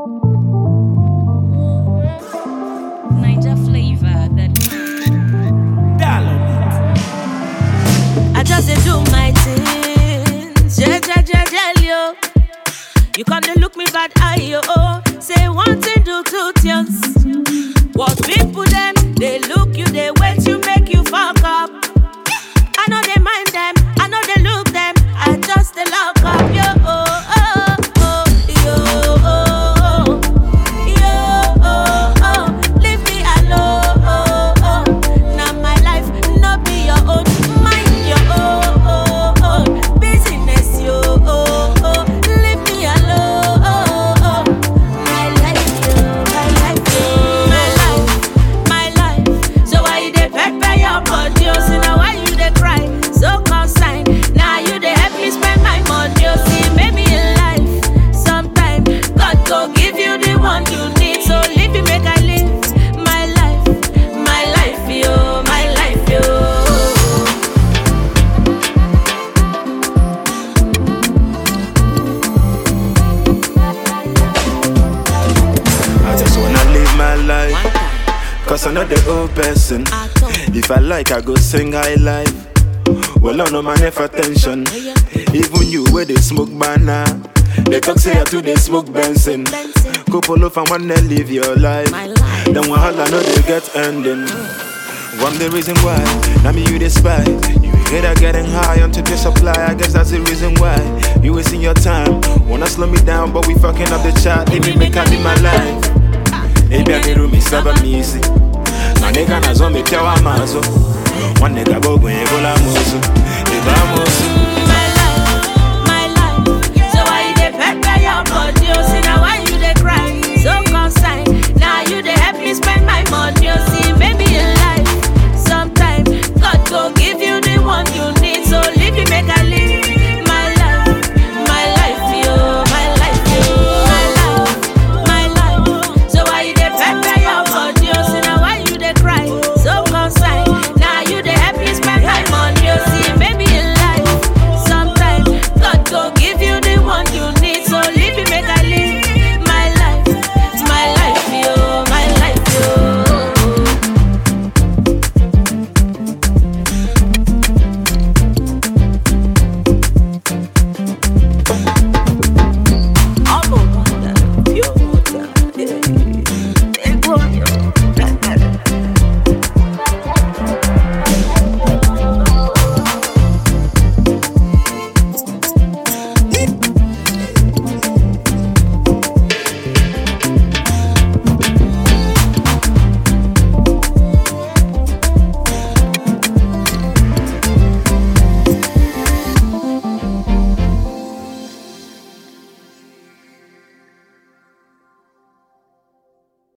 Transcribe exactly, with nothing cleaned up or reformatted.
Niger flavor that I just dey do my things, je je je je yo. You come to look me bad eye yo. Say one thing do two things. What people them, they look you, they wait you, make you fuck up. I know they mind them, I know they look them. I just they lock up yo. Oh, oh, oh, yo, oh, yo, oh, oh. Leave me alone. Oh, oh. Now my life no be your own. Mind your own, oh, oh. Business yo. Oh, oh. Leave me alone. Oh, oh. My life yo, my life yo, my life, my life. So why you dey pepper your body? Oh, so now why you dey cry? So consign. Now you dey help me spend my money. Oh, see, maybe in life, sometime God go give you the one you need. So leave me, make I live my life, my life yo, my life yo. I just wanna live my life, cause I'm not the old person. If I like, I go sing high life. Well, I know my never attention. Even you where they smoke banana, they talk say I too they smoke Benson. Couple of and wanna live your life. Then one I know they get ending. One the reason why, now me you despise. You hate I getting high onto the supply. I guess that's the reason why you wasting your time. Wanna slow me down, but we fucking up the chat. Leave me make I live my life. Maybe I can do me seven easy. My nigga na zombie pia mazo. One nigga go go ebola mozo. Eba mozo. My life, my life. So why you dey pepper your body? Oh, see now why